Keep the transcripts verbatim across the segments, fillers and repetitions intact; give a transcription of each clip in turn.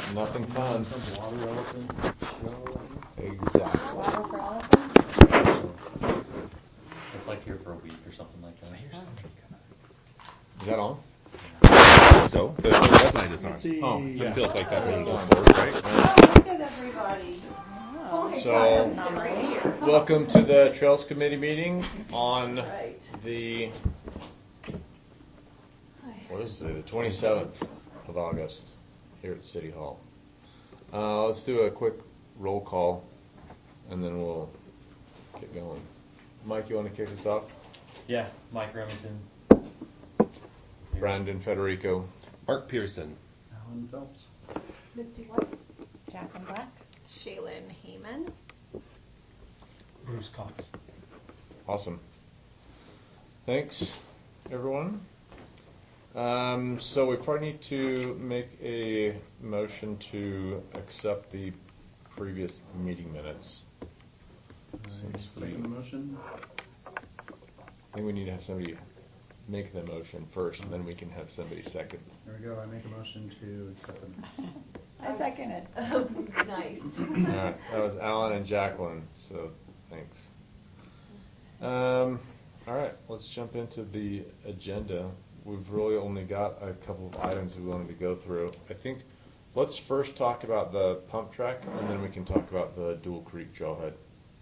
Nothing fun. Some water elephant show. Exactly. Water for elephants? It's like here for a week or something like that. I hear somebody Is that on? So, the red light is on. Oh, It yeah. feels like that when you go Oh. forward, right? Oh, look at everybody. Oh, So- Sit right here. Welcome to the Trails Committee meeting on Right. the, what is it, the twenty-seventh of August here at City Hall. Uh, let's do a quick roll call and then we'll get going. Mike, you want to kick us off? Yeah, Mike Remington. Brandon Federico. Mark Pearson. Alan Phelps. Mitzi White. Jacqueline Black. Shaylin Heyman. Bruce Cox. Awesome. Thanks, everyone. Um, so we probably need to make a motion to accept the previous meeting minutes. Since we, Second motion. I think we need to have somebody make the motion first, and then we can have somebody second. There we go. I make a motion to accept the minutes. I second it. Oh, nice. All right, that was Alan and Jacqueline, so thanks. Um, all right, let's jump into the agenda. We've really only got a couple of items we wanted to go through. I think let's first talk about the pump track, and then we can talk about the Dual Creek Trailhead.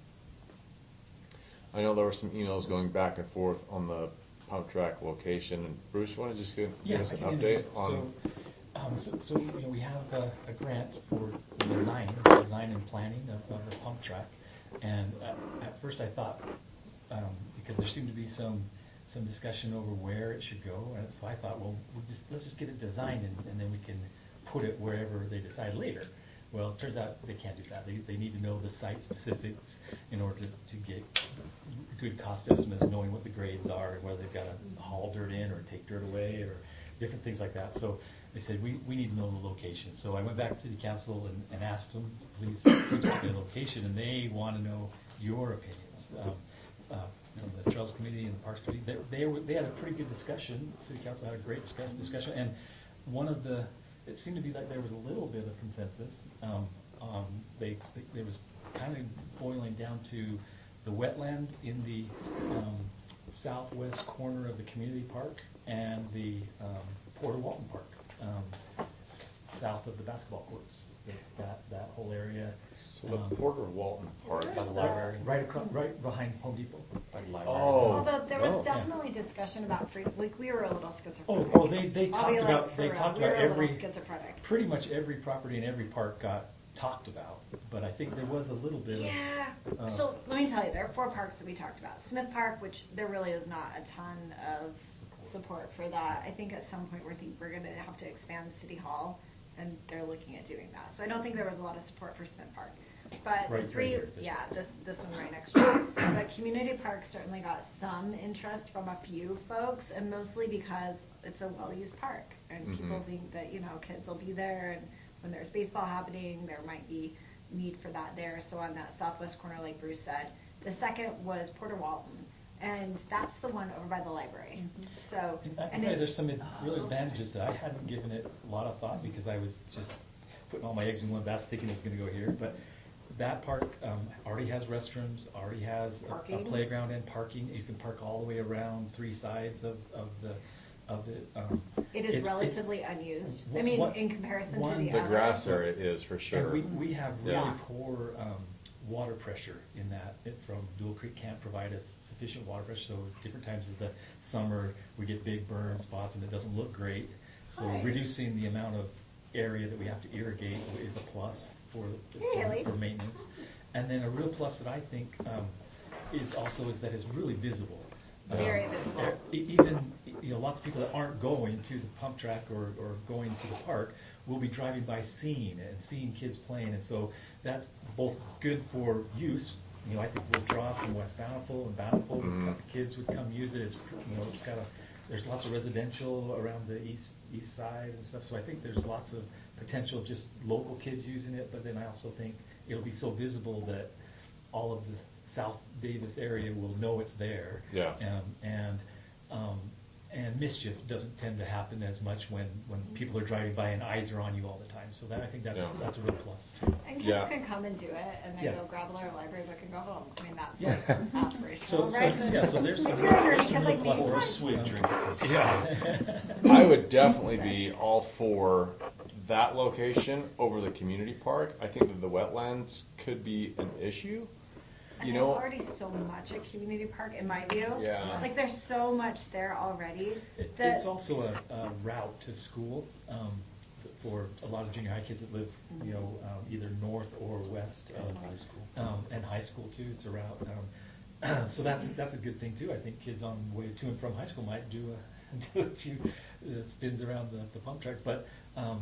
I know there were some emails going back and forth on the pump track location. And Bruce, you want to just give, Yeah, give us I an can update introduce- on? So, um, so, so you know, we have a, a grant for design, design and planning of, of the pump track. And at, at first I thought, um, because there seemed to be some some discussion over where it should go, and so I thought, well, we'll just let's just get it designed, and, and then we can put it wherever they decide later. Well, it turns out they can't do that. They they need to know the site specifics in order to, to get good cost estimates, knowing what the grades are, and whether they've got to haul dirt in or take dirt away or different things like that. So they said, we, we need to know the location. So I went back to City Council and, and asked them, please, please pick the location, and they want to know your opinions. Um, uh, from the Trails Committee and the Parks Committee, they, they, were, they had a pretty good discussion. City Council had a great discussion, discussion, and one of the, it seemed to be like there was a little bit of consensus. Um, um, they, they, there was kind of boiling down to the wetland in the um, southwest corner of the community park and the um, Porter Walton Park, um, s- south of the basketball courts. That that whole area. So the um, Porter Walton Park. Where By is the that? library. right across, right behind Home Depot. By the library. Oh. Although there was Oh. definitely discussion about free, like we were a little schizophrenic. Oh, oh, they they I'll talked be like, about for they real, talked we about were a every little schizophrenic. pretty much every property in every park got talked about, but I think there was a little bit Yeah. of. So let me tell you, there are four parks that we talked about. Smith Park, which there really is not a ton of support for that. I think at some point we think we're going to have to expand City Hall, and they're looking at doing that. So I don't think there was a lot of support for Smith Park. But Right- the three, right here, this yeah, this this one right next door. But Community Park certainly got some interest from a few folks, and mostly because it's a well-used park, and Mhm. people think that, you know, kids will be there, and when there's baseball happening, there might be need for that there. So on that southwest corner, like Bruce said. The second was Porter Walton, and that's the one over by the library. So, And I can and tell you, it's- there's some ad- real advantages that I hadn't given it a lot of thought because I was just putting all my eggs in one basket thinking it was going to go here. But that park um, already has restrooms, already has a, a Parking. playground and parking. You can park all the way around three sides of, of the of it. Um, It is it's- relatively it's, unused. I One- mean, one- in comparison one- to the, The other. grass area is for And sure. we, we have really Yeah. poor um, water pressure in that. It, from Dual Creek can't provide us sufficient water pressure, so different times of the summer we get big burn spots and it doesn't look great. So Right. reducing the amount of area that we have to irrigate is a plus for Hey, Haley. for, for maintenance. And then a real plus that I think um, is also is that it's really visible. Very Um, visible. e- Even, you know, lots of people that aren't going to the pump track or, or going to the park will be driving by seeing it and seeing kids playing. And so that's both good for use. You know, I think we'll draw from West Bountiful and Bountiful. Mhm. Kids would come use it. It's, you know, it's got a, there's lots of residential around the east east side and stuff. So I think there's lots of potential of just local kids using it. But then I also think it'll be so visible that all of the South Davis area will know it's there. Yeah. Um, and um, and mischief doesn't tend to happen as much when, when people are driving by and eyes are on you all the time. So that I think that's Yeah. that's a real plus too. And kids Yeah. can come and do it, and then Yeah. go grab their library book and go home. I mean, that's Yeah. like aspirational, So, so right? yeah, so there's some, If you're a nerdy there's some kid real like me, pluses. or a swig Um, drinker. Yeah. I would definitely be all for that location over the community park. I think that the wetlands could be an issue. And You there's know, already so much at Community Park, in my view. Yeah. Like, there's so much there already. It, that it's also a, a route to school um, for a lot of junior high kids that live, you know, um, either north or west of high school, um, and high school too. It's a route, um, so that's that's a good thing too. I think kids on the way to and from high school might do a do a few uh, spins around the, the pump tracks, but um,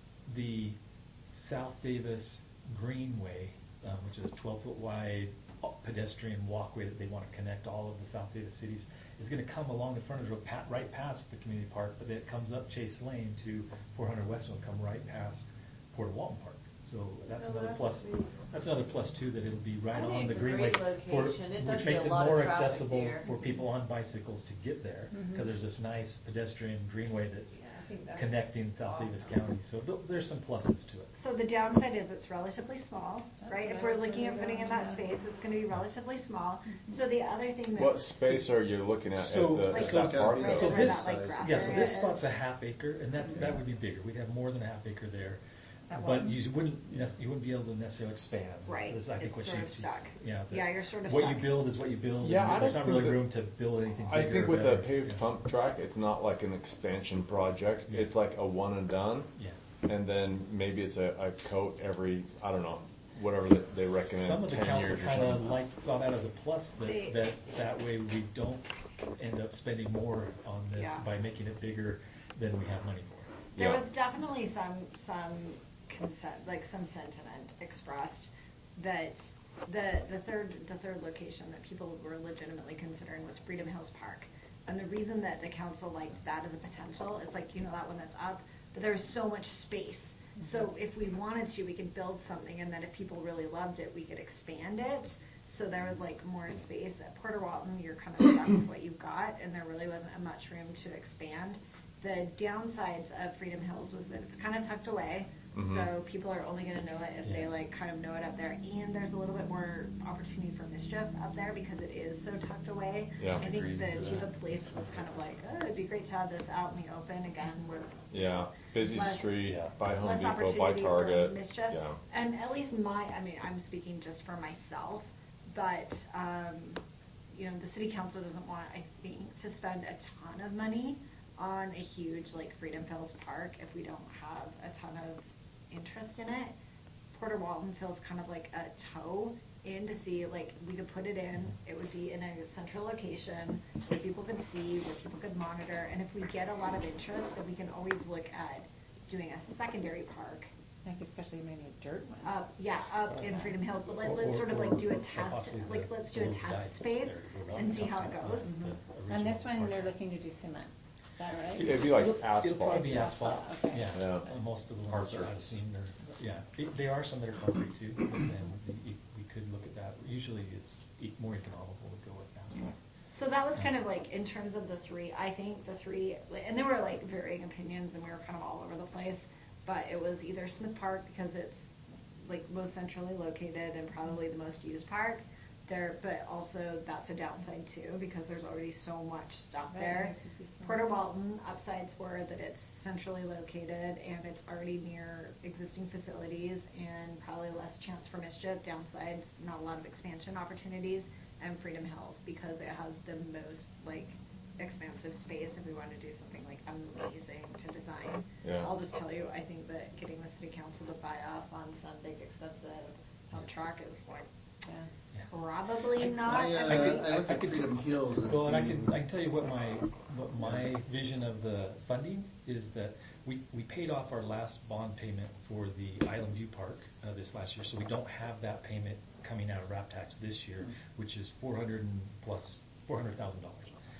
the South Davis Greenway, um, which is a twelve foot wide pedestrian walkway that they want to connect all of the South Davis cities, is going to come along the frontage road pa- right past the community park, but then it comes up Chase Lane to four hundred West and will come right past Porter Walton Park. So that's Oh, another that's plus. sweet. That's another plus too, that it'll be right I think on the it's a greenway, great for, location. It which does makes get it a lot more of traffic accessible here. for people on bicycles to get there, because there's this nice pedestrian greenway that's Yeah, I think that's connecting South Davis awesome. County. So th- there's some pluses to it. So the downside is it's relatively small, right? If what we're I was looking at gonna putting in go, that yeah. space, it's going to be relatively small. So the other thing that what space are you looking at So- at, the, Like at that so- park right though? So where this, that, like, grass yeah, so area this is. spot's a half acre, and that's, that would be bigger. We'd have more than a half acre there. That But one. you wouldn't, nec- you wouldn't be able to necessarily expand. That's- Right. that's, I think, It's what sort of she's, stuck. yeah. that Yeah, you're sort of What you stuck. build is what you build. Yeah, and I there's don't not think really that- room to build anything I bigger. think or with the better. paved Yeah. pump track, it's not like an expansion project. Yeah. It's like a one and done. Yeah. And then maybe it's a, a coat every, I don't know, whatever they, they recommend, Some of the ten council years or kind of something. like, saw that as a plus, They- that, that, that way we don't end up spending more on this Yeah. by making it bigger than we have money for. There Yeah. was definitely some some consent, like some sentiment expressed that the the third the third location that people were legitimately considering was Freedom Hills Park, and the reason that the council liked that as a potential, it's like, you know, that one that's up, but there's so much space. So if we wanted to, we could build something, and then if people really loved it, we could expand it. So there was like more space. At Porter Walton, you're kind of stuck with what you've got, and there really wasn't much room to expand. The downsides of Freedom Hills was that it's kind of tucked away, Mhm. so people are only going to know it if they Yeah. like kind of know it up there. And there's a little bit more opportunity for mischief up there because it is so tucked away. Yeah. I think Agreed the to chief that. of police was kind of like, oh, it'd be great to have this out in the open again. We're Yeah, busy Less- street, Yeah. by Home less Depot, by opportunity for Target. mischief. Yeah. And at least my, I mean, I'm speaking just for myself, but, um, you know, the city council doesn't want, I think, to spend a ton of money on a huge, like, Freedom Hills Park if we don't have a ton of interest in it. Porter Walton feels kind of like a toe in to see, like, we could put it in, it would be in a central location where people could see, where people could monitor, and if we get a lot of interest, then we can always look at doing a secondary park Like especially maybe a dirt one. up, yeah, up in Freedom Hills, but let, Or- let's sort of or- like do a or test, possibly like, the- let's do the a little test dikes space there around and see how it downtown, goes. uh, the On original this one, park. they're looking to do cement. Is that right? It'd be like It'll- It'll asphalt. probably be asphalt, Asphalt, okay. yeah. Yeah. Uh, Most of the Hard ones that I've surface. seen are, yeah, They- there are some that are concrete too, but then we, we could look at that. Usually it's e- more economical to go with asphalt. So that was kind of like, in terms of the three, I think the three, and there were like varying opinions and we were kind of all over the place, but it was either Smith Park because it's like most centrally located and probably the most used park there, but also that's a downside too because there's already so much stuff Right, there. there could be some- Porter Walton, upsides were that it's centrally located and it's already near existing facilities and probably less chance for mischief. Downsides, not a lot of expansion opportunities. And Freedom Hills because it has the most like expansive space if we want to do something like amazing to design. Yeah. I'll just tell you, I think that getting the city council to buy off on some big expensive pump track is like Yeah. Yeah. probably I- not. I, uh, I could- I look I at could- Freedom Hills as Well, and I being- can, I can tell you what my, what my vision of the funding is that we, we paid off our last bond payment for the Island View Park uh, this last year, so we don't have that payment coming out of RAP tax this year, which is four hundred and plus, four hundred thousand dollars.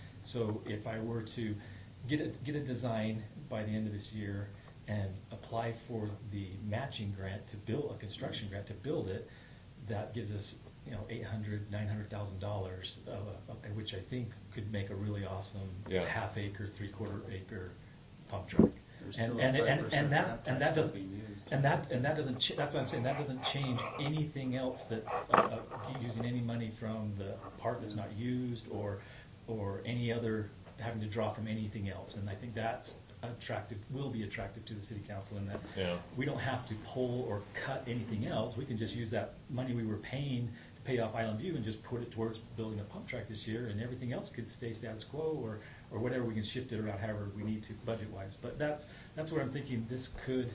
So if I were to get a, get a design by the end of this year and apply for the matching grant to build, a construction grant to build it, that gives us you know, eight hundred, nine hundred thousand dollars, uh, which I think could make a really awesome Yeah. half acre, three quarter acre pump track. There's And still and, a and, five percent and that map and tax that doesn't being used. and that and that doesn't ch- that's what I'm saying, that doesn't change anything else that uh, uh, using any money from the park that's not used or or any other having to draw from anything else. And I think that's attractive, will be attractive to the city council in that Yeah. we don't have to pull or cut anything else. We can just use that money we were paying to pay off Island View and just put it towards building a pump track this year, and everything else could stay status quo or, or whatever. We can shift it around however we need to budget-wise. But that's that's where I'm thinking this could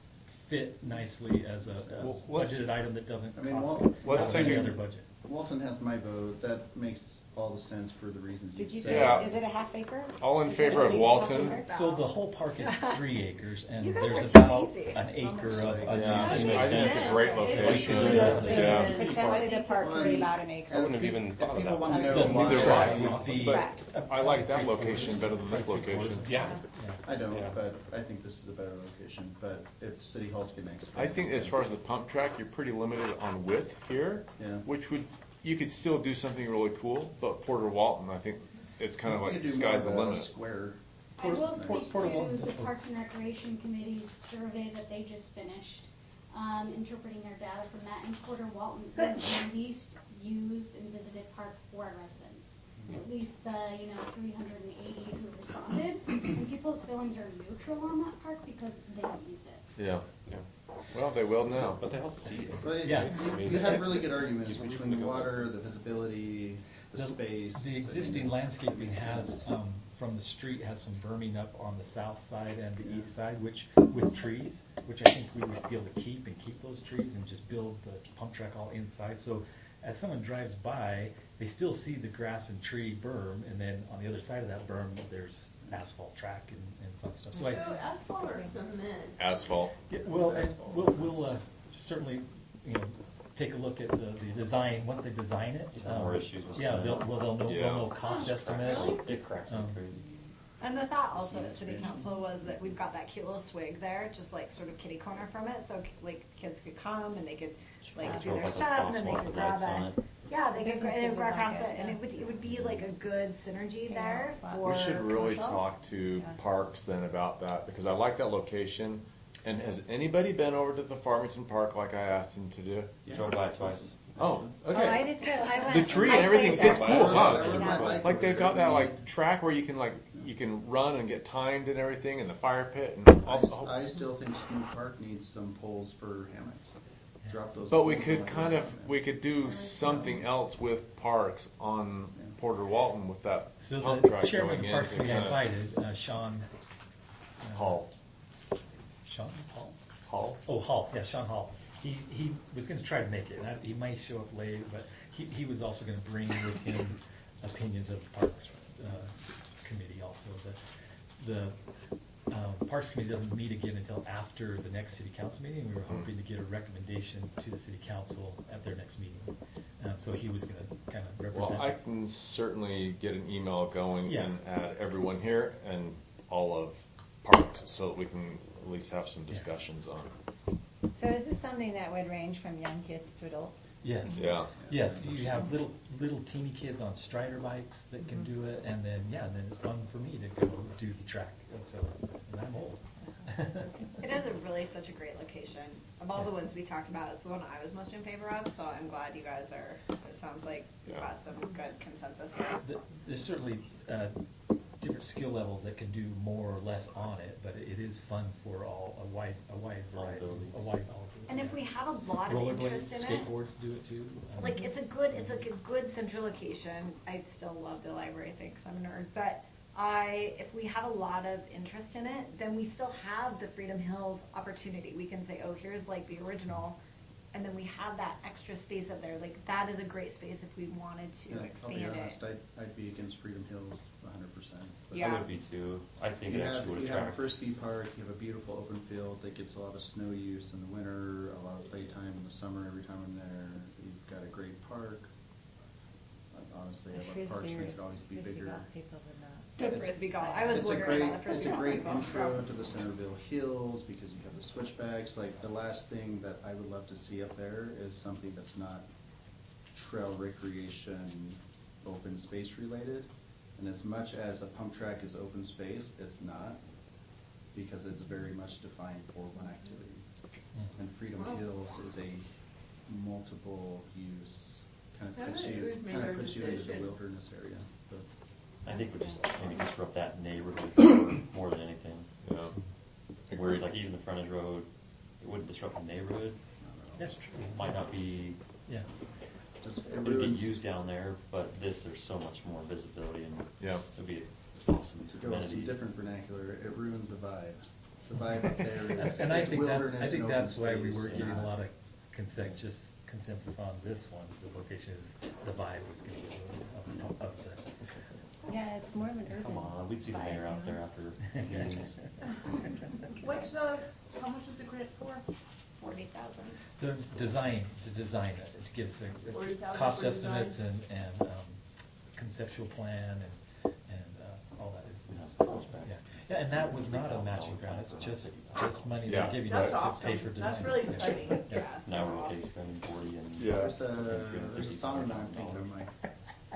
fit nicely as a, a Well, let's- budgeted item that doesn't I mean, cost Wal- let's out of take any a- other budget. Walton has my vote. That makes all the sense for the reasons you Did you said. say, Yeah. is it a half acre? All in Is favor it of a Walton? half acre? So the whole park is three acres, and You guys there's are too about easy. an acre of Yeah, I That think makes it's a sense. great It location. really does. Yeah. Potentially the park could be about an I acre. wouldn't have even If thought of people that. want to know The why, new track would be. But I like that location better than this Probably three quarters location. of- Yeah. I don't, Yeah. but I think this is a better location. But if City Hall's going to expand, I think as far as the pump track, you're pretty limited on width here, Yeah. which would, you could still do something really cool, but Porter Walton, I think it's kind of You like could do sky's the more of a limit. Square. I will Port- speak Port- to Portable- the Parks and Recreation Committee's survey that they just finished, um, interpreting their data from that, and Porter Walton is the least used and visited park for our residents. At least the, you know, three hundred eighty who responded, and people's feelings are neutral on that park because they don't use it. Yeah. Yeah. Well, they will now. But they all see it. But Yeah. you, you have really good arguments Give between reason the to go. water, the visibility, the, space. The I existing mean, it's- landscaping makes has, sense. um, from the street, has some berming up on the south side and the east side, which, with trees, which I think we would be able to keep and keep those trees and just build the pump track all inside. So as someone drives by, they still see the grass and tree berm, and then on the other side of that berm, there's asphalt track and, and fun stuff. So So I, asphalt or cement? Asphalt. yeah, well, and we'll, we'll uh, certainly, you know, take a look at the, the design, once they design it. Uh, um, More issues with Yeah, cement. they'll, well, they'll know, Yeah. they'll know cost estimates. It cracks like Um, crazy. And the thought also at city council was that we've got that cute little swig there, just like sort of kitty corner from it, so like kids could come and they could like do Throw their like a stuff and then they crosswalk could with grab lights on it. it. Yeah, they could, Businesses they would would go like across it, it, and yeah. it would, it would be like a good synergy Yeah, there flat. for We should really commercial. talk to Yeah. Parks then about that, because I like that location. And has anybody been over to the Farmington Park like I asked them to do? Yeah. Drove by it twice. Oh, Oh, I okay. did too. I went. The tree I and everything, played it's there. cool, That huh? was my bike Like over they've there. got that like track where you can like, you can run and get timed and everything, and the fire pit and all the whole. I, I still think Snoop Park needs some poles for hammocks. Drop those. But we poles could and let kind them of, in. we could do something else with Parks on Porter Walton with that So pump the track chairman of going the in. Parks to Committee kinda- invited, uh, Sean. uh, Hall. Sean Hall? Hall? Oh, Hall, yeah, Sean Hall. He, he was gonna try to make it, and I, he might show up late, but he, he was also gonna bring with him opinions of the Parks, uh, Committee also. The, the, um, Parks Committee doesn't meet again until after the next city council meeting. We were hoping to get a recommendation to the city council at their next meeting. Um, so he was gonna kind of represent. Well, I can certainly get an email going Yeah. and add everyone here and all of Parks so that we can at least have some discussions on it. So is this something that would range from young kids to adults? Yes. Yeah. Yes, you have little little teeny kids on Strider bikes that can Mm-hmm. do it, and then yeah, then it's fun for me to go do the track. And so, and I'm old. It is a really such a great location. Of all the ones we talked about, it's the one I was most in favor of, so I'm glad you guys are, it sounds like you've Yeah. got some good consensus here. Th- There's certainly uh, different skill levels that can do more or less on it, but it is fun for all a wide a wide variety, abilities. a wide all And if we have a lot of rollerblades, interest in it, skateboards do it too. Um, like it's a good, it's like a good central location. I still love the library thing because I'm a nerd, but I, if we have a lot of interest in it, then we still have the Freedom Hills opportunity. We can say, oh, here's like the original, and then we have that extra space up there. Like that is a great space if we wanted to Yeah, I'll expand be it. honest, I'd, I'd be against Freedom Hills one hundred percent. Yeah. I would be too. I think You it have, actually would you have a attract. frisbee park, you have a beautiful open field that gets a lot of snow use in the winter, a lot of playtime in the summer every time I'm there. You've got a great park. Uh, Honestly, I love parks, they could always be Frisbee bigger. golf people would not. The frisbee golf. I was It's a wondering great, about the frisbee it's a golf. great golf. intro to the Centerville Hills because you have the switchbacks. Like the last thing that I would love to see up there is something that's not trail recreation, open space related. And as much as a pump track is open space, it's not, because it's very much defined for one activity. And Freedom Hills is a multiple use, kind of puts Alright, you, we've made kind our of puts you into the decision. wilderness area. So, I think we just maybe disrupt that neighborhood more, more than anything. Yeah. Whereas Agreed. like even the frontage road, it wouldn't disrupt the neighborhood. That's true. Might not be, Yeah. just, it it'd get ruins, used down there, but this, there's so much more visibility and Yeah. it'd be an awesome to go with some amenity. different vernacular, it ruins the vibe. The vibe that's there is, And I is think that's, wilderness I think and open that's why we space, were getting a not- lot of consensus, consensus on this one. The location is, the vibe was gonna be of, of the. Yeah, it's more of an urban. Come on, we'd see the vibe, mayor out you there know? after meetings. What's, uh, how much is the grant for? Forty thousand. The design, to design it, to give us a- Forty a thousand cost for estimates design? and, and, um, conceptual plan and, and, uh, all that is, is, Cool. yeah. Yeah, and that was not a matching grant, it's just, just money Yeah. they're giving That's us to awesome. pay for design. That's really Yeah. exciting. Yeah. Yeah. Now so- we're okay spending forty and. Yeah. There's a, and there's a 350 song that I'm dollars. thinking of, like,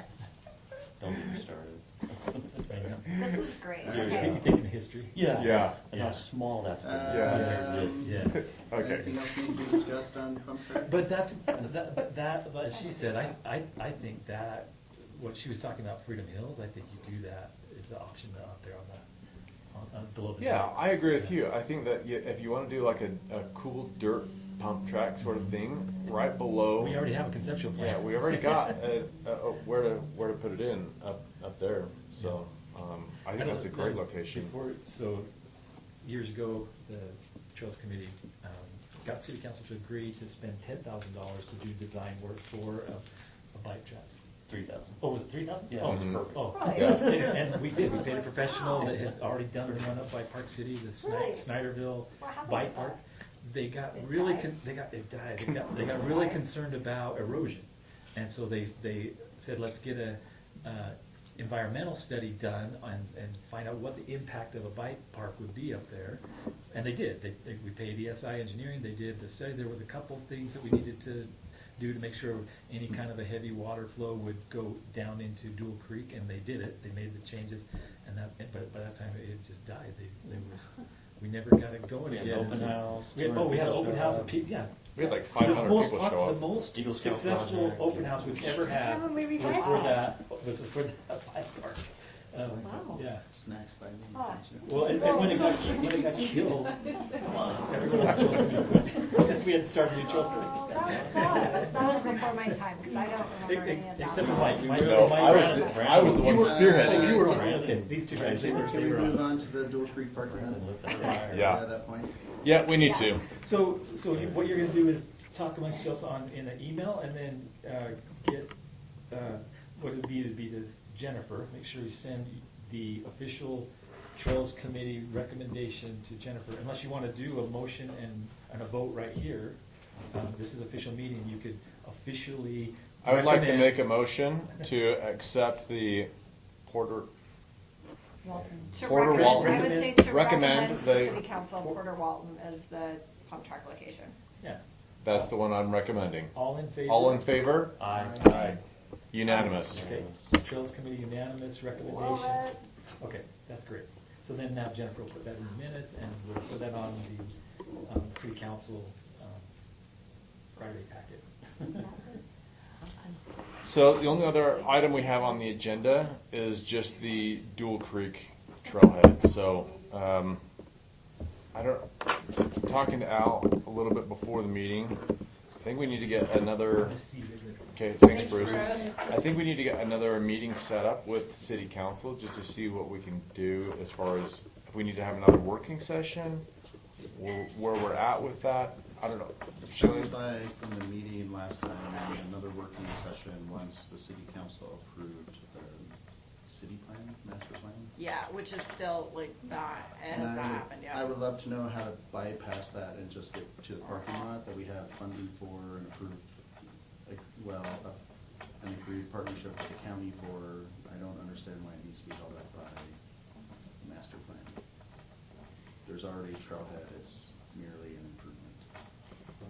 Don't get me started. There you go. This is great. Seriously. Okay. You think in history? Yeah. Yeah. And how small that's been. Yeah. compared to this. Yes. Okay. anything else needs to be discussed on pump track? But that's, that, but that, but she said, I, I, I think that, what she was talking about Freedom Hills, I think you do that, is the option out there on the, on, on below the. Yeah, docks. I agree with you. I think that you, if you want to do like a, a cool dirt pump track sort of thing, right below. We already have a conceptual plan. Yeah, we already got uh uh uh where to where to put it in up up there. So um, I think don't that's a know, great that's location. Before, so, years ago, the Trails Committee um, got City Council to agree to spend ten thousand dollars to do design work for a, a bike track. Three thousand. Oh, was it three thousand? Yeah, Oh, it was perfect. Oh, Right. Yeah. and, and we did. We paid a professional that had already done the run up by Park City, the Sni- Really? Snyderville What happened bike with park. that? They got It really, died? con- they got, it died. They got, they got really concerned about erosion, and so they they said, let's get a uh, environmental study done and and find out what the impact of a bike park would be up there. And they did. They, they we paid E S I Engineering. They did the study. There was a couple things that we needed to do to make sure any kind of a heavy water flow would go down into Dual Creek, and they did it. They made the changes, and that. But by that time, it just died. They, they was, we never got it going We had again. an open And so- house, We had, two oh, hundred we had an people open showed house up. of people. Yeah. We had like five hundred the most people pop- show up. The most Eagle Scout successful project. open house we've ever had Haven't we was revived for that? that. Was for that bike park. Um, Wow. Yeah. Snacks by me. Oh. thank you. Well, and, and when it got when it got killed, come on, everyone on Trails Committee, we had to start a new Trails Oh, Committee. that was, that was before my time, because I don't remember any of that. Except for Mike. Mike, No, Mike I was Brown. I was the one You were- spearheading. Oh, you were on. Brandon. Okay, these two guys, they were, Can they we were move on. on to the Dual Creek Park now? Brandon lit that fire. Yeah. At that point? Yeah, we need Yeah. to. So, so you- what you're gonna do is talk amongst yourselves on, in an email, and then, uh, get, uh, what it'd be, it'd be to Jennifer, make sure you send the official Trails Committee recommendation to Jennifer, unless you wanna do a motion and, and a vote right here. Um, this is official meeting, you could officially I would like to recommend- make a motion to accept the Porter Walton. To Porter recommend- Walton. I would say to Recommend recommend to they- City Council Porter Walton as the pump track location. Yeah, That's the one I'm recommending. all in favor? All in favor? Aye. Aye. Unanimous. Okay, Trails Committee unanimous recommendation. Love it. Okay, that's great. So then now Jennifer will put that in the minutes, and we'll put that on the, um, city council, um, Friday packet. So the only other item we have on the agenda is just the Dual Creek trailhead. So um, I don't. Talking to Al a little bit before the meeting, I think we need to get another. This seat, isn't it? Okay, thanks, Thanks, Bruce. Bruce. I think we need to get another meeting set up with City Council just to see what we can do as far as if we need to have another working session, where, where we're at with that. I don't know. Sounds like from the meeting last time, we need another working session once the city council approved the city plan, master plan. Yeah, which is still like that, it And has not I- happened yet. I would love to know how to bypass that and just get to the parking lot that we have funding for and approved, like, well, a- an agreed partnership with the county for. I don't understand why it needs to be held up by the master plan. There's already a trailhead, it's merely an improvement.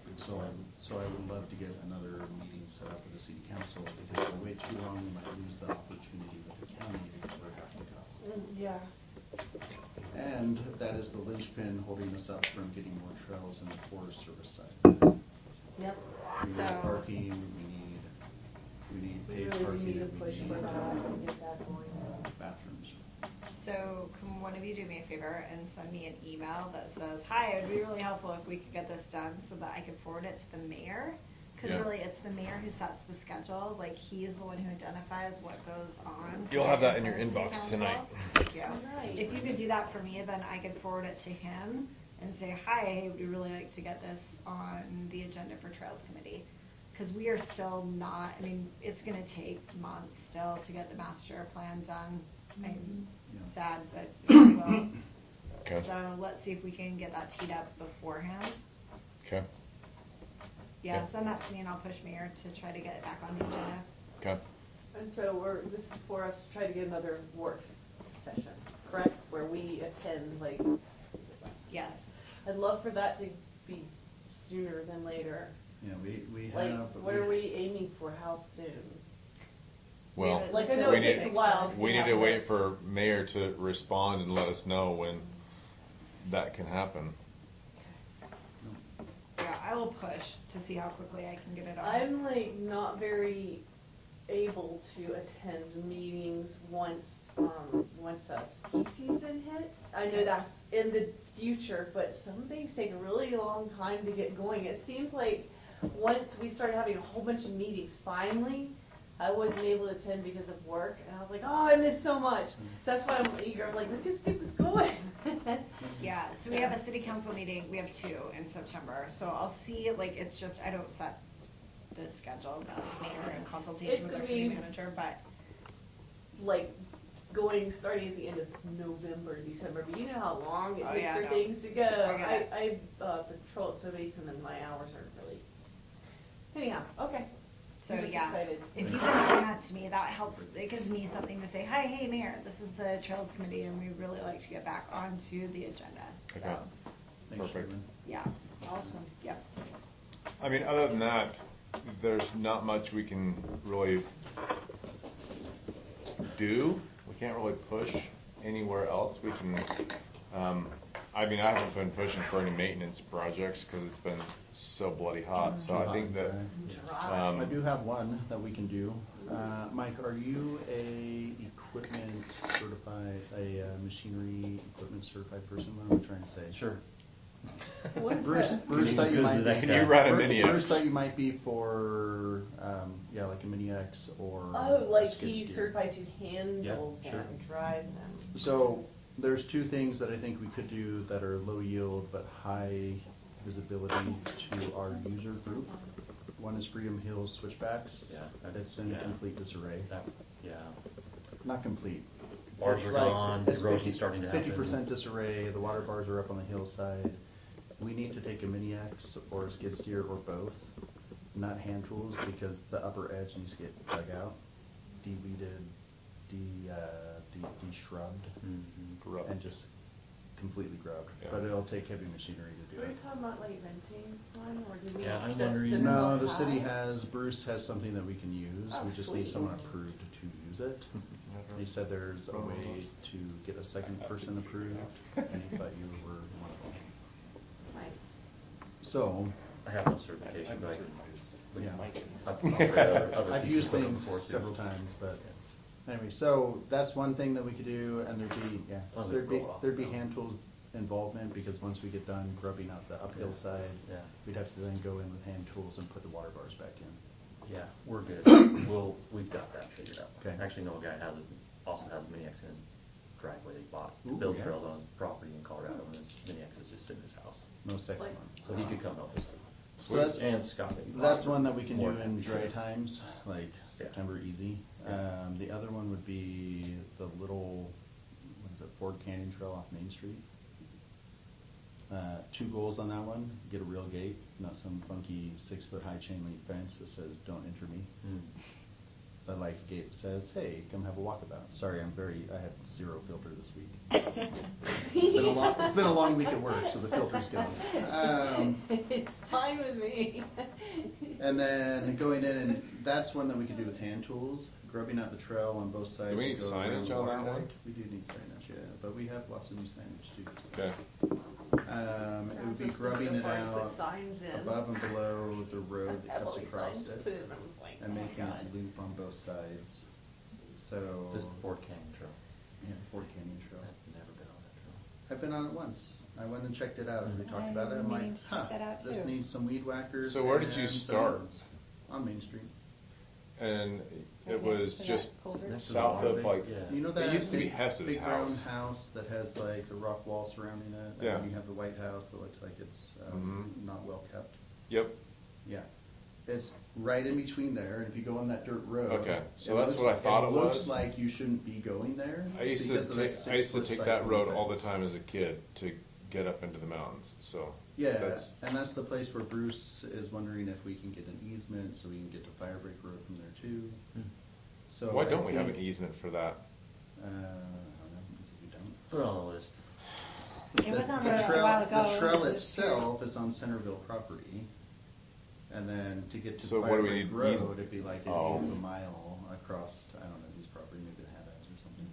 So I, so I would love to get another meeting set up with the city council, because if I wait too long, we might lose the opportunity with the county to cover half the cost. Yeah. And that is the linchpin holding us up from getting more trails in the Forest Service side. Yep. We need So- parking, we need, we need We paid really parking, do need to we push need for that and get that going. bathrooms. So can one of you do me a favor and send me an email that says, hi, it would be really helpful if we could get this done so that I could forward it to the mayor? Because Yeah. really, it's the mayor who sets the schedule. Like, he is the one who identifies what goes on. You'll to have the that in your city inbox council. tonight. Thank you. Nice. If you could do that for me, then I could forward it to him and say, hi, we'd really like to get this on the agenda for Trails Committee. Because we are still not, I mean, it's going to take months still to get the master plan done. I'm Yeah. sad, but we will. Okay. So let's see if we can get that teed up beforehand. Okay. Yeah, Yeah. send that to me and I'll push Mayor to try to get it back on the agenda. Okay. And so we're, this is for us to try to get another work session, correct? Where we attend, like, Yes. I'd love for that to be sooner than later. Yeah, we, we Like, have. what are we aiming for? How soon? Well, Like, I know we it need, takes a while. we need to Yeah. wait for mayor to respond and let us know when that can happen. Yeah, I will push to see how quickly I can get it on. I'm like not very able to attend meetings once, um, once a ski season hits. I know that's in the future, but some things take a really long time to get going. It seems like once we started having a whole bunch of meetings, finally, I wasn't able to attend because of work, and I was like, oh, I missed so much. So that's why I'm eager. I'm like, let's just get this going. Yeah, so we have a city council meeting, we have two in September, so I'll see, like, it's just, I don't set the schedule, that's Mayor in consultation It's with our gonna city be- manager, but, Like going starting at the end of November, December. But you know how long it Oh, takes yeah, for no. things to go. I get I, it. I uh, patrol at Snow Basin and my hours aren't really. Anyhow, okay. so I'm just yeah. excited. If you can send that to me, that helps, it gives me something to say, hi, hey, Mayor, this is the Trails Committee, and we really like to get back onto the agenda, so, Okay. Thanks, Perfect. Sherman. yeah, Awesome. yep. I mean, other than that, there's not much we can really do. We can't really push anywhere else. We can, um, I mean, I haven't been pushing for any maintenance projects because it's been so bloody hot. So I think that, Dry. um, I do have one that we can do. Uh, Mike, are you a equipment certified, a uh, machinery equipment certified person? What am I trying to say? Sure. What is Bruce, that? Bruce He's thought you good as might the be. next Can guy. you run a Bruce- Mini Bruce X? thought you might be for, um, yeah, like a Mini X or. Oh, a like skid he's steer. certified to handle Yeah, them, sure. drive them. So there's two things that I think we could do that are low yield but high visibility to our user group. One is Freedom Hills switchbacks. Yeah. It's in Yeah. complete disarray. That, yeah. Not complete. Bars It's are like- gone, it's erosion's 50 starting to happen. Fifty percent disarray, the water bars are up on the hillside. We need to take a Mini X or a skid steer or both, not hand tools, because the upper edge needs to get dug out, de-weeded, de, uh, de, de-shrubbed, Mhm. Grubbed. and just completely grubbed. Yeah. But it'll take heavy machinery to do Are you it. talking about like renting one, or do we Yeah, I'm just wondering- send No, them the city out? has, Bruce has something that we can use. Oh, We just need sweet. someone approved to use it. He said there's a way to get a second person approved, and he thought you were one of them. Nice. So, I have no certification, but I can. yeah. I've, other- other I've pieces used of equipment things before, too. several times, but anyway, so that's one thing that we could do, and there'd be, yeah, As long as we there'd be, roll it off there'd be the hand tools involvement, because once we get done grubbing out the uphill Yeah. side, Yeah. we'd have to then go in with hand tools and put the water bars back in. Yeah, we're good. We'll, we've got that figured out. Okay. Actually, know a guy has, a- also has a Mini X in his driveway they bought to Ooh, build yeah. trails on his property in Colorado, and his Mini X is just sitting in his house. Most excellent. So he could come help us. So that's- And Scott maybe. That's one that we can do More in than- dry times, like September easy. Yeah. Um, the other one would be the little, what is it, Ford Canyon Trail off Main Street. Uh, two goals on that one, get a real gate, not some funky six foot high chain link fence that says, don't enter me. Mm. The life gate says, hey, come have a walkabout. Sorry, I'm very, I had zero filter this week. It's been a long, it's been a long week at work, so the filter's going. Um, It's fine. fine with me. And then going in, and that's one that we could do with hand tools, grubbing out the trail on both sides. Do we to need go around signage the on water that one? dike. We do need signage, yeah, but we have lots of new signage too. so. Okay. Um, it would be Just grubbing so it far to put out signs in. above and below the road that Have all cuts these across signs to it, put in, and I was like, and oh my making God. it loop on both sides. So. Just the Fort Canyon Trail. Yeah, Fort Canyon Trail. I've never been on that trail. I've been on it once. I went and checked it out, and we I talked about it. I'm mean, like, to check huh, that out this too. needs some weed whackers. So where did you and some start? weeds. On Main Street. And it Right was next to just that culvert. Next to the south water of base, like, yeah. You know It that used to be big, Hess's big round house. house that has like the rock wall surrounding it, Yeah. and then you have the White House that looks like it's um, Mhm. not well kept. Yep. Yeah, it's right in between there, and if you go on that dirt road, Okay, so it that's looks- what I thought it looks was. like you shouldn't be going there. I used to because of take that I used to six-foot take that cyclone road all the fence. time as a kid to get up into the mountains. So Yeah, that's and that's the place where Bruce is wondering if we can get an easement so we can get to Firebreak Road from there too. Hmm. So why I don't we have an think, easement for that? Uh, I don't know, because we don't. Put it on the list. It The- was on the there a trail, while The ago. trail It was itself is on Centerville property, and then to get to So what do we Firebreak need Road, easement? it'd be like an Oh. eighth of a mile across, I don't know whose property, maybe the Haddad's or something.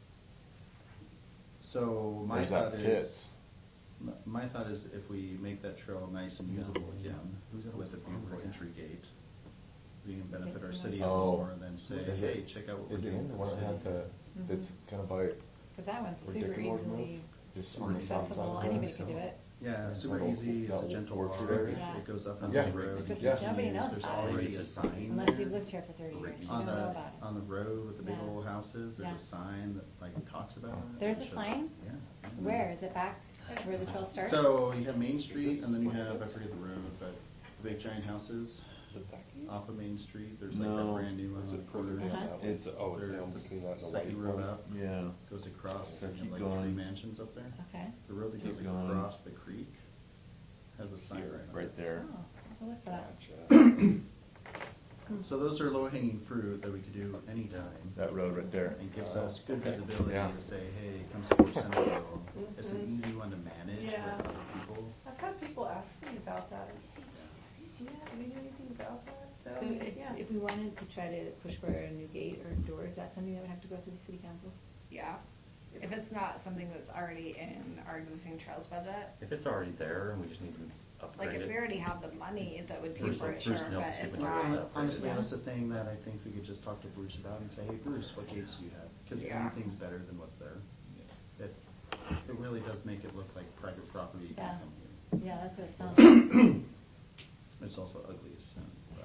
So my There's thought that is, pits. m- my thought is if we make that trail nice and usable again, Who's that with a was beautiful on? entry gate, we can benefit our Fixing city it. a Oh. little more and then say, Is hey, it- check out what we're Is it doing in the for one the that had city. the, that's kind of by Because that one's where super Dick and Lord easily moved? Just on the south side accessible, of the anybody road, could do so- it. Yeah, super Little- easy, it's a that gentle orchard walk, area? Yeah. it goes up Yeah. onto the road. Just easy to nobody use. knows There's about it. already a sign Unless there. you've lived here for thirty years, you On don't know the, about it. on the road with the big Yeah. old houses, there's Yeah. a sign that like talks about it. There's It a shows- sign? Yeah. Where, is it back where the trail starts? So you have Main Street and then you have, I forget the road, but the big giant houses off of Main Street, there's like No. that brand new one on the corner. Uh-huh. It's, oh, it's There's in between that and the second white road one. up. Yeah. Goes across, So and you keep have like three going. mansions up there. Okay. The road that Keep goes going. across the creek has a sign right on it. Right there. Oh, I'll look for that. So those are low hanging fruit that we could do anytime. That road right there. And gives us good visibility Yeah. to say, hey, come support Centerville. It's an easy one to manage Yeah. with other people. I've had people ask me about that. Hey, have you seen that? Have you know anything about that? So, So if, yeah. if we wanted to try to push for a new gate or door, is that something that would have to go through the city council? Yeah. If it's not something that's already in our existing trails budget, If it's already there and we just need to like upgrade if we it. already have the money that would pay Bruce for will- it, Bruce sure, can help but us get if materials not, out. Honestly, Yeah. that's the thing that I think we could just talk to Bruce about and say, hey, Bruce, what gates do you have? Because Yeah. anything's better than what's there. It, it really does make it look like private property. You can Yeah. come here. Yeah, that's what it sounds like. It's also ugly as sin. But.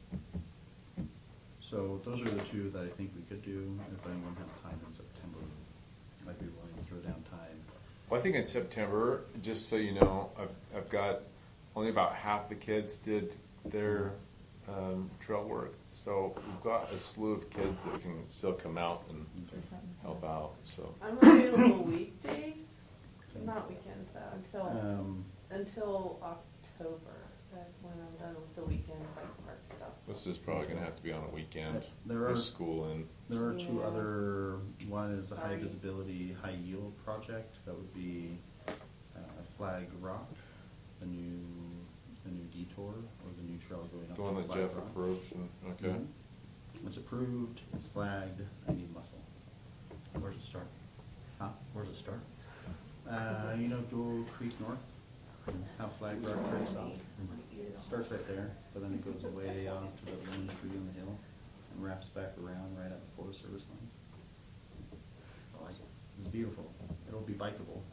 So those are the two that I think we could do. If anyone has time in September, I'd be willing to throw down time. Well, I think in September, just so you know, I've, I've got only about half the kids did their um, trail work. So we've got a slew of kids that can still come out and Do something. help out. So I'm available weekdays, not weekends though, until, Um, until October. That's when I'm done with the weekend bike park stuff. this is probably going to have to be on a weekend There with are- school in. There are two Yeah. other, one is the high Sorry. visibility, high yield project, that would be uh, Flag Rock, the new, the new detour, or the new trail going up The one to that Flag Jeff Rock. approved. And, okay. Mhm. It's approved, it's flagged, I need muscle. Where's it start? Huh? Where's it start? Uh, you know Dual Creek North? How Flag Rock breaks off? Starts right there, but then it goes way off to the lone tree on the hill and wraps back around right at the Forest Service line. I like it. It's beautiful. It'll be bikeable.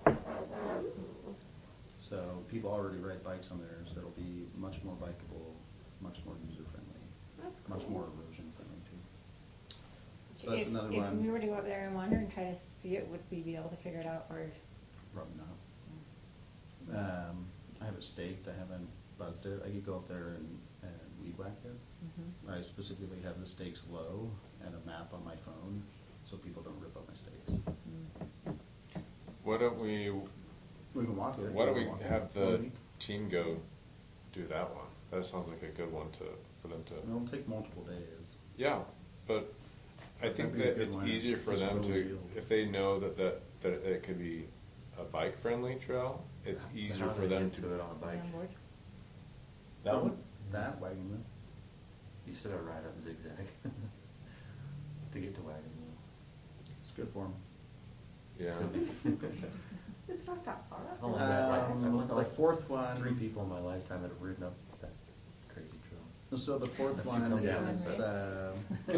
So people already ride bikes on there, so it'll be much more bikeable, much more user friendly, That's much cool. more erosion friendly too. So that's If, another if one. we were to go up there and wander and try to see it, would we be able to figure it out, or? Probably not. Um, I have it staked. I haven't buzzed it. I could go up there and, and weed whack it. Mhm. I specifically have the stakes low and a map on my phone so people don't rip up my stakes. Why don't we? We can walk it. Why don't we can walk it. have Or the we- team go do that one? That sounds like a good one to for them to. It'll take multiple days. Yeah, but I think That'd be a that good it's one. easier for Just them low to, yield. if they know that, that that it could be a bike friendly trail, it's But easier how do for they them get to. to it on a bike? On board? That one? That wagon wheel. You still gotta ride up zigzag to get to wagon It's good for 'em. Yeah. wheel. It's not that far. I've only met like, I've Um, only met the like fourth one. three people in my lifetime that have ridden up that crazy trail. So the fourth If you one come down, is, it's, uh,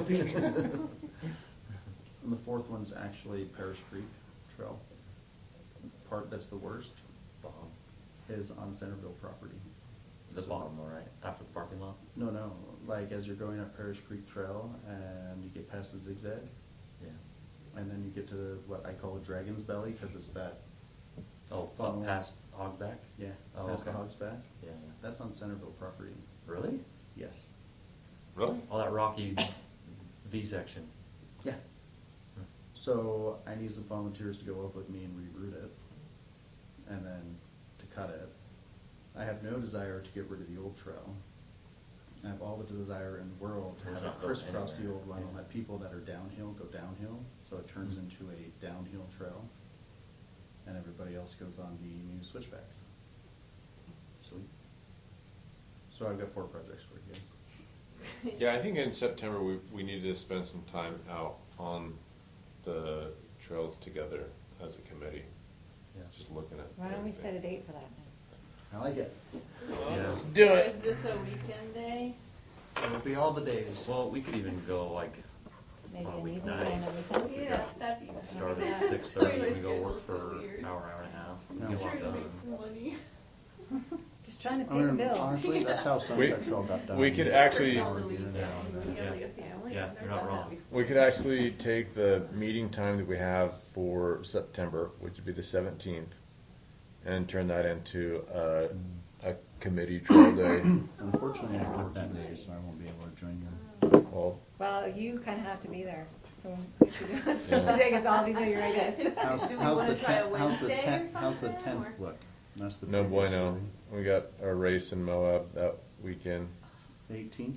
and the fourth one's actually Parish Creek Trail. Part that's the worst Bottom. is on Centerville property. The So- bottom though, right? After the parking lot? No, no, like as you're going up Parish Creek Trail and you get past the zigzag, Yeah. and then you get to what I call a Dragon's Belly, cause it's that, Oh, Funnel. up past Hogback? yeah, Oh, past the okay. Hog's Back. Yeah, yeah. That's on Centerville property. Really? Yes. Really? All that rocky V section. Yeah. So I need some volunteers to go up with me and reroute it, and then to cut it. I have no desire to get rid of the old trail. I have all the desire in the world to It's have not it going crisscross the anywhere. old one, and Yeah. let people that are downhill go downhill, so it turns into a downhill trail, and everybody else goes on the new switchbacks. Sweet. So I've got four projects for you guys. Yeah, I think in September we, we needed to spend some time out on the trails together as a committee. Yeah. Just looking at. Why don't we everything. set a date for that then? I like it. Yeah. Let's do it. Is this a weekend day? It'll be all the days. Well, we could even go like Maybe on a an evening weeknight. and a weekend? Yeah, that'd be. Start Yeah. at six thirty, My we go work schedule's so for weird. an hour, hour and a half. No. Get a lot Trying to make done. some money. Just trying to I pay the mean, bills. honestly, that's how Sunset Trail got done. we could actually- An hour here and an hour there. Yeah, like a family. Yeah, I've never you're not done that wrong. before. We could actually take the meeting time that we have for September, which would be the seventeenth, and turn that into a, a committee trail day. Unfortunately, I work that day, so I won't be able to join you. Well, Well, you kind of have to be there. So Yeah. because all these are your ideas. How's, Do we how's wanna the try a tenth, how's the Wednesday or tenth, how's the something, tenth or- look? That's the no biggest bueno. thing. We got a race in Moab that weekend. Eighteenth?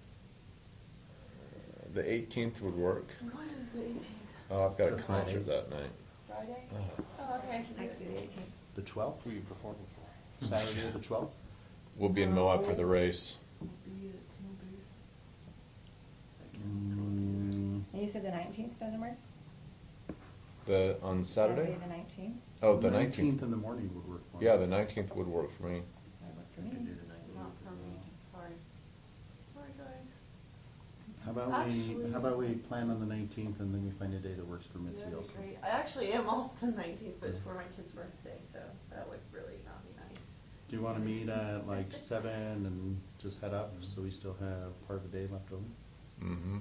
The eighteenth would work. What is the eighteenth? Oh, I've got a It's a Friday. concert that night. Friday? Oh. Oh, okay, I can do I it. could do the eighteenth. The twelfth? Who are you performing for? Saturday the twelfth? We'll be in Moab for the race. We'll be at Team Boost. Mm, And you said the nineteenth doesn't work? The on Saturday? the nineteenth? Oh, the nineteenth. nineteenth in the morning would work for me. Yeah, the nineteenth would work for me. That worked for We could me. do the nineteenth. Not for me, sorry. Sorry, guys. How about we, Actually- how about we plan on the nineteenth and then we find a day that works for Mitzi That'd be also? great. I actually am off the nineteenth, but it's for my kid's birthday, so that would really not be nice. Do you wanna meet at like seven and just head up so we still have part of the day left over? Mm-hmm.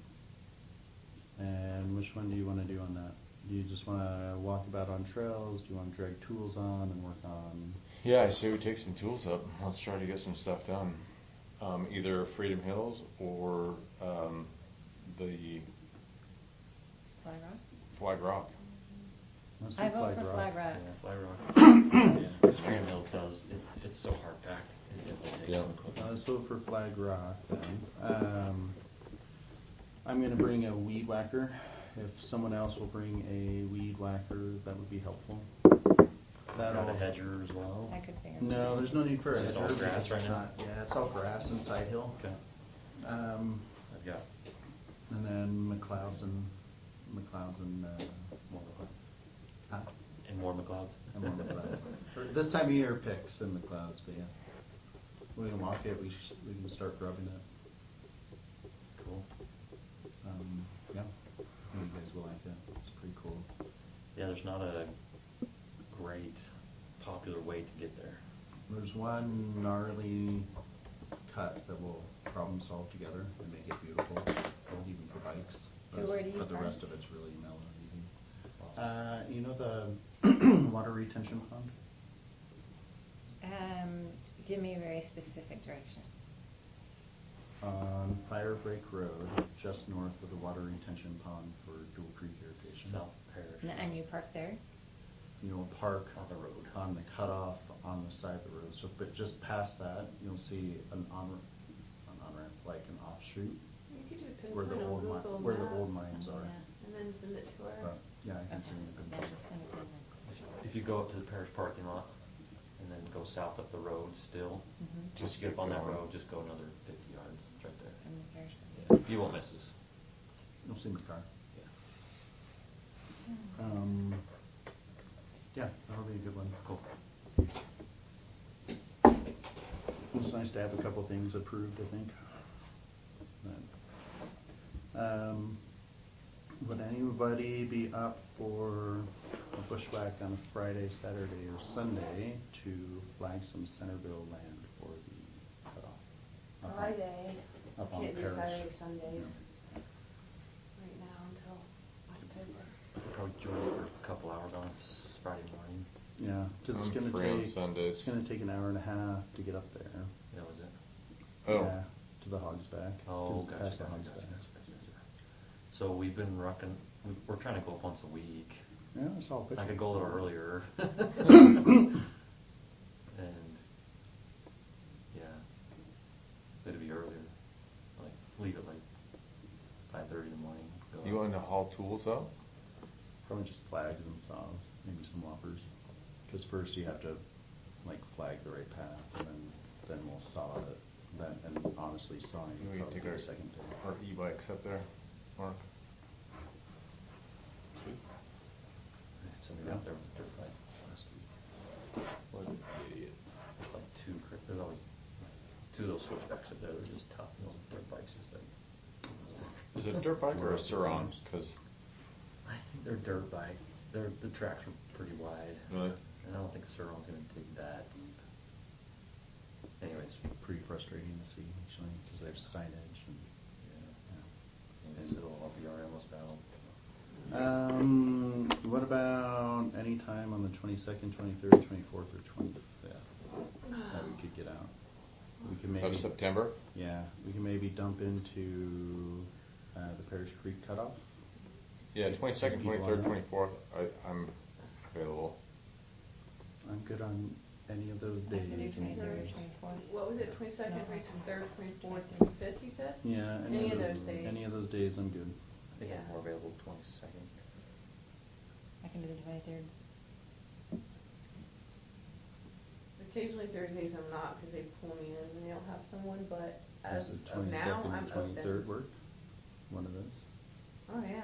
And which one do you wanna do on that? Do you just wanna walk about on trails? Do you wanna drag tools on and work on? Yeah, I say we take some tools up. Let's try to get some stuff done. Um, either Freedom Hills or um, the Flag Rock? Flag Rock. Let's do I vote for Rock. Flag Rock. Yeah, Fly Rock. Yeah, Freedom Hill does, it, it's so hard packed. It definitely takes Yeah. some equipment. Uh, Let's vote for Flag Rock then. Um, I'm gonna bring a weed whacker. If someone else will bring a weed whacker, that would be helpful. That'll. Got a hedger as well. I could figure. No, there's no need for a Is this hedger. all grass because right it's now? not- Yeah, it's all grass and side hill. Okay. Um, I've got and then McLeod's and, McLeod's and, uh, more McLeods. huh? And more McLeods. And more McLeod's. Or this time of year, picks and McLeod's, but yeah. We can walk it, we sh- we can start grubbing it. Cool. Um, yeah, I think you guys will like it. It's pretty cool. Yeah, there's not a great popular way to get there. There's one gnarly cut that will problem solve together and make it beautiful, even for bikes. So But where do you But the park? rest of it's really mellow and easy. Awesome. Uh, you know the water retention pond? Um, give me very specific directions. On Fire Break Road, just north of the water retention pond for Dual Creek irrigation. South Parish. And, and you park there? You'll park On the road. on the cutoff on the side of the road. So, but just past that, you'll see an on, an on-ramp, like an offshoot. You could do a Where the pinpoint on old mi- Google where the Maps old mines are. Yeah. And then send it to her. But, yeah, I can Okay. send you a Then good. just send it to them. If you go up to the parish parking lot and then go south up the road still. Mhm. Just Just get up on that going. road, just go another fifty yards. It's right there. From the parish. Yeah. You won't miss us. You'll see my car. Yeah. Um, yeah, that'll be a good one. Cool. It's nice to have a couple things approved, I think. But, um, would anybody be up for a bushwhack on a Friday, Saturday, or Sunday to flag some Centerville land for the cutoff? Up on- Friday, Up on can't do Parish. Saturday, Sundays Yeah. right now until October. I'll probably join you for a couple hours on s- Friday morning. Yeah, because it's I'm gonna free on take, Sundays. it's gonna take an hour and a half to get up there. That was it. Oh, Yeah, to the Hog's Back. 'cause Oh, it's gotcha, past gotcha, the Hog's gotcha, Back. gotcha, gotcha, gotcha. So we've been rocking, we- we're trying to go up once a week. Yeah, I saw a picture. I could go a little earlier. And, yeah, it'd be earlier, like, leave at like five thirty in the morning. go you out. want to haul tools though? Probably just flags and saws, maybe some loppers. Because first you have to like flag the right path, and then then we'll saw it. Then and honestly, sawing Maybe would we probably take be our, the second day. our e-bikes up there, Mark. Sweet. I had somebody out there with a dirt bike last week. What an idiot. There's like two, cr- there's always two of those switchbacks up there, they're just tough, and those dirt bikes just like. Is it a dirt bike or a Sur-Ron? Because I think they're dirt bike, they're, the tracks are pretty wide. really, And I don't think Sur-Ron's gonna dig that deep. Anyways, Pretty frustrating to see actually, because there's signage and. yeah, anyways, it'll all be our endless battle. Yeah. Um, what about any time on the twenty-second, twenty-third, twenty-fourth, or twenty-fifth that we could get out? We can maybe. of September. Yeah, we can maybe dump into uh, the Parish Creek cutoff. Yeah, twenty-second, People on twenty-third, that? twenty-fourth. I, I'm available. I'm good on any of those I days. can do any twenty-third, day. twenty-fourth. What was it, twenty-second, No. twenty-third, twenty-fourth, twenty-fifth, you said? Yeah, any, Any of of those, those days. Any of those days, I'm good. I think Yeah. I'm more available twenty-second. I can do the twenty-third. Occasionally Thursdays I'm not because they pull me in and they don't have someone, but as Does the of now, twenty-second I'm and twenty-third open. work? One of those. Oh, yeah.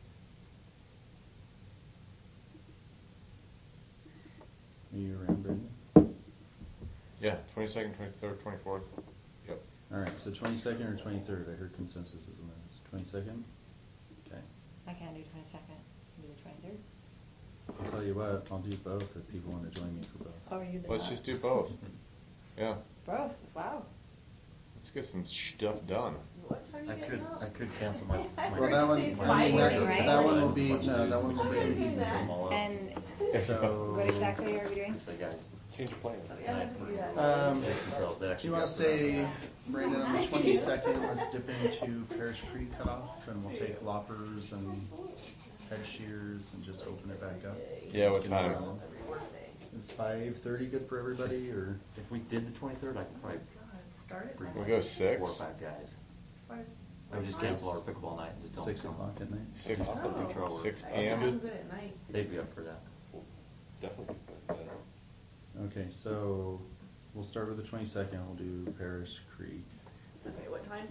Are you around, Brendan? Yeah, twenty-second, twenty-third, twenty-fourth. Yep. All right, so twenty-second or twenty-third? I heard consensus is on this. twenty-second? Okay. I can't do twenty-second. I can do the twenty-third. I'll tell you what, I'll do both if people want to join me for both. Oh, you did Let's that. just do both. Yeah. Both. Wow. Let's get some stuff done. What time are I you could, getting up? I could cancel my, I my. Well, that one, It's I mean, five that, thirty, right? that one will What be, to no, do that is one will we be in I'm the doing evening. that. them all up. And So. what exactly are we doing? Say, guys, Change the plan. Yeah, I have to do that. Um, take some trails, they do actually. you want got to the- say, Brandon, on the twenty-second, let's dip into Parish Creek cutoff, and we'll take loppers and head shears and just open it back up? Yeah, what Just get it time? rolling. Is five thirty good for everybody, or? If we did the twenty-third, I could probably God, start it. bring Can we like go six? four or five guys. Five- I would just cancel our pickleball night and just tell them. Six to come. o'clock at night? Six, Just put the trail work. six I'm p.m. good at night. They'd be up for that. Definitely. better. Okay, so we'll start with the twenty-second, we'll do Parish Creek Okay, what time?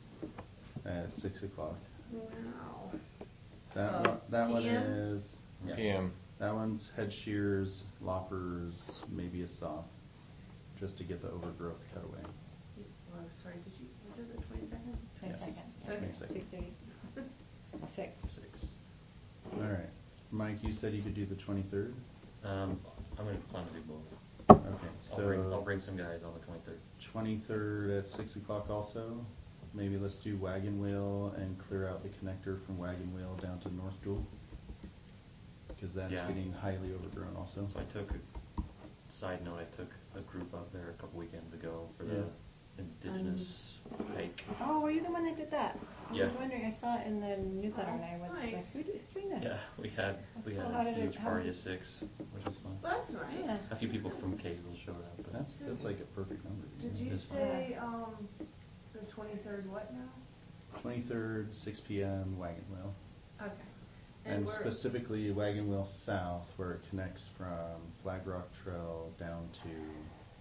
at six o'clock. Wow. That Uh, one, that one P M? is, yeah, P M. that one's head shears, loppers, maybe a saw, just to get the overgrowth cut away. Well, sorry, did you, was it the twenty-second? Twenty-second. Okay. twenty-second. Six thirty. Six. Six. All right, Mike, you said you could do the twenty-third? Um, I'm gonna plan to do both. Okay, I'll bring, I'll so bring some guys on the twenty-third. twenty-third at six o'clock also. Maybe let's do Wagon Wheel and clear out the connector from Wagon Wheel down to North Dual. Because that's Yeah. getting highly overgrown also. So I took, a side note, I took a group up there a couple weekends ago for Yeah. the indigenous hike. Oh, were you the one that did that? I Yeah. was wondering. I saw it in the newsletter, and I was Nice. like, "Who is doing this?" Yeah, we had, we had Well, how a did it- huge how party of was six, which was fun. That's nice. Yeah. A few people from Kaysville showed up, but That's, that's like a perfect number. Did you It's fine. say, um, the twenty-third what now? twenty-third, six p.m. Wagon Wheel. Okay. And where- specifically Wagon Wheel South, where it connects from Flag Rock Trail down to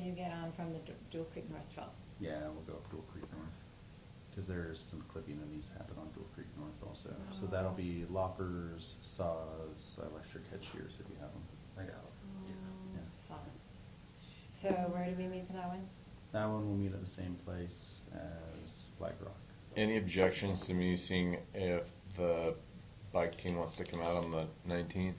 you get on from the Du- Dual Creek North Trail? Yeah, we'll go up Dual Creek North. Because there's some clipping that needs to happen on Dual Creek North also. So Oh. that'll be loppers, saws, electric head shears if you have them. I got it. Yeah. So, so where do we meet for that one? That one will meet at the same place as Flag Rock. Any objections to me seeing if the bike team wants to come out on the nineteenth?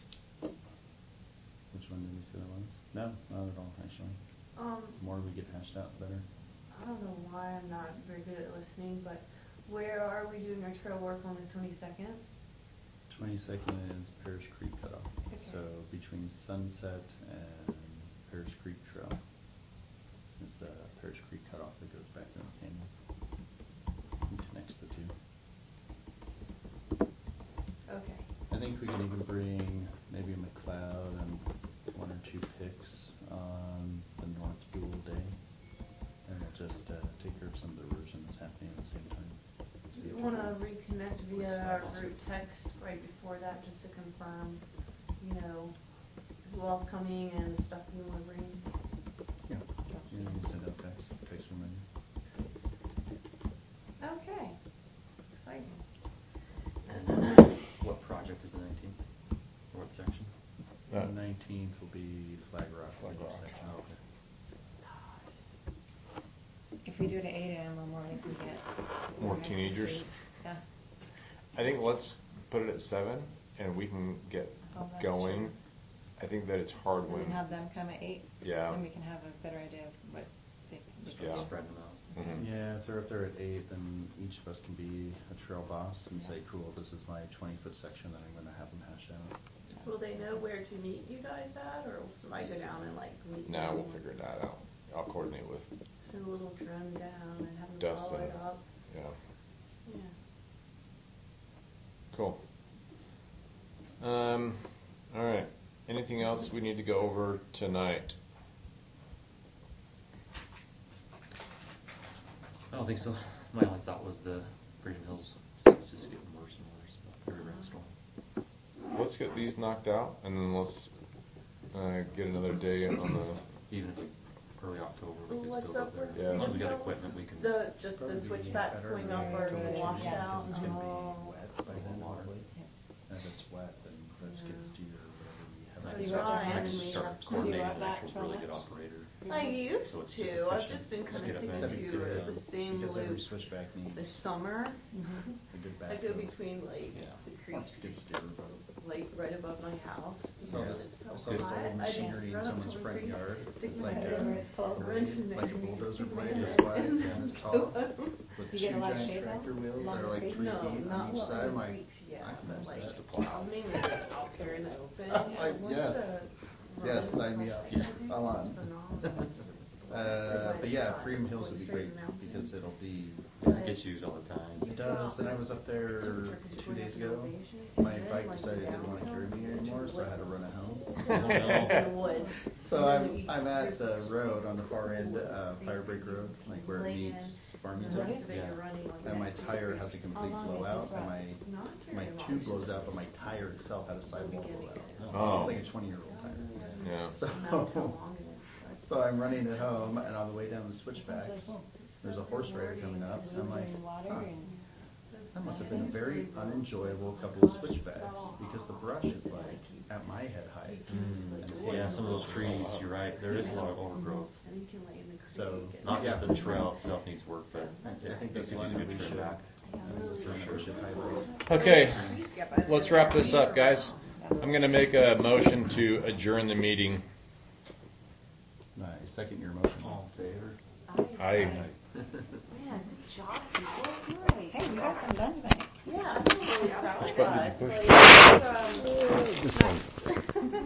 Which one did we say that was? No, not at all, actually. Um, The more we get hashed out, the better. I don't know why I'm not very good at listening, but where are we doing our trail work on the twenty-second? twenty-second is Parish Creek cutoff. Okay. So between Sunset and Parish Creek Trail is the Parish Creek cutoff that goes back in the canyon and connects the two. Okay. I think we can even bring maybe a McLeod and one or two picks on the North Dual Day. And we'll just uh, take care of some of the erosion that's happening at the same time. So Do you can want to do a reconnect quick via slide our also. group text right before that, just to confirm, you know, who all's coming and the stuff we want to bring? Yeah, yeah, you can send out text, text reminder. Okay. Exciting. What project is the nineteenth? Or what section? The Uh, nineteenth will be Flag Rock. Flag Rock. intersection. Oh, okay. If we do it at eight a.m., we're more likely to get More nice teenagers. streets. Yeah. I think let's put it at seven, and we can get Oh, that's going. true. I think that it's hard And when. then have them come at eight. Yeah. Then we can have a better idea of what they they Just can Yeah. do. spread them out. Mhm. Yeah, if they're up there at eight, then each of us can be a trail boss and say, cool, this is my twenty-foot section that I'm going to have them hash out. Will they know where to meet you guys at, or will somebody go down and like meet Now you? we'll figure that out. I'll coordinate with, Send a little drone down and have them Dustin. follow it up. yeah. Yeah. Cool. Um, all right. Anything else we need to go over tonight? I don't think so. My only thought was the Freedom Hills. It's just getting worse and worse every rainstorm. Let's get these knocked out, and then let's uh, get another day on the. Even if we early October, we could What's still up go with there. As long as we got Freedom equipment, Hills? we can. The, just the Probably be switchbacks better going in up are October, being washed yeah. out. Because it's going to be Oh. wet by then, Water. probably. Yeah. And if it's wet, then that skids to your whatever we have. So on you the want switchback. to I and just we start have to- coordinating Do you want an that actual so really much? good operator. I used So it's just to. I've efficient. just been kind Just of get up sticking there. to That'd be uh, good, the same because every loop switchback needs this summer. a good I back. go between like Yeah. the Or creeks, skid steer boat. like right above my house. So because this, it's so I saw this hot. old I just machinery in run up someone's to the front creek, yard. stick It's my like head a, in where it's cold. run to the like next a one, bulldozer stick my blade head this in. wide and this tall, with You two get a lot of giant shade tractor though? wheels that Along are the like creek? three No, feet not on each along side. I'm the like, creeks, yeah, I can but use like, that just to plow. I'm mainly just out there in the open. I- and once yes. the Yes, run sign me stuff up. I do I'm on. is phenomenal. Uh, but yeah, Sides, Freedom Hills going would be straight great mountain. because it'll be. It gets used all the time. It does. And I was up there two days ago. My bike decided it didn't want to carry me anymore, so I had to run it home. no. So I'm I'm at the road on the far end, uh, Firebreak Road, like where it meets Farmington. And my tire has a complete blowout, and my my tube blows out, but my tire itself had a sidewall blowout. Oh. It's like a twenty-year-old tire. Yeah. So, so I'm running it home, and on the way down the switchbacks, there's a horse rider coming up. And I'm like, huh, that must have been a very unenjoyable couple of switchbacks because the brush is like at my head height. And Yeah, some of those trees, you're right, there is a lot of overgrowth. So Not just yeah. the trail itself needs work, but I think it that's could one use a that good we trim should. back. I think that's one that we should highlight. Okay, let's wrap this up, guys. I'm going to make a motion to adjourn the meeting. Nice. Second your motion. All in favor? I. Man, good job, people. Great. Hey, we got some done tonight. Yeah, I'm really proud Which of button us. did you push? Like, um, This one. nice.